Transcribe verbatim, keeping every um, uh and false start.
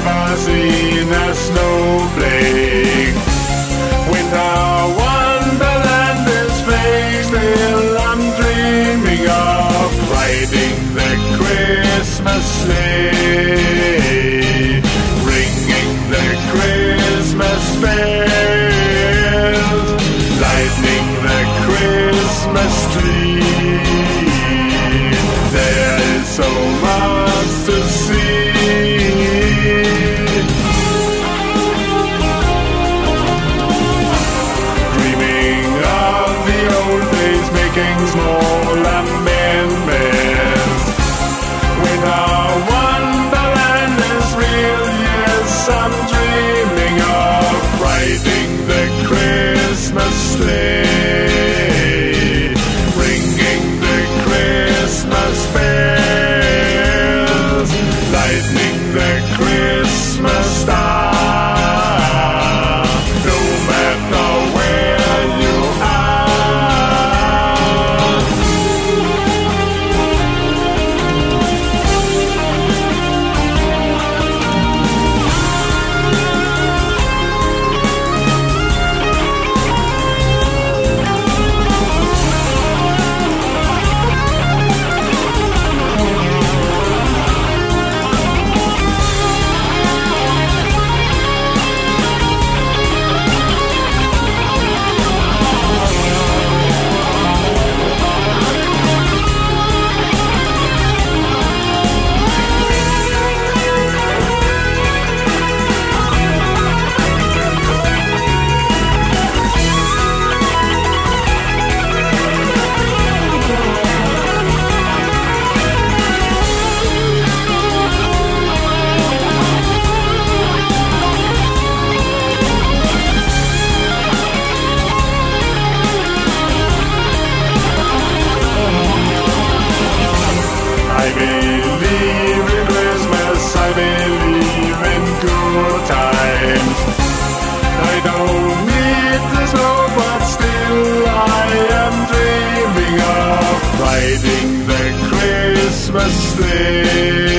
never seen a snowflake. Winter wonderland is fake, still I'm dreaming of riding the Christmas sleigh, ringing the Christmas bells, lighting the Christmas tree. There is so much to see. Making small amendments. Winter wonderland is real, yes, I'm dreaming of riding the Christmas sleigh, ringing the Christmas bells, lighting the Christmas star. No matter where you are, I believe in Christmas, I believe in good times. I don't need the snow, but still I am dreaming of riding the Christmas sleigh.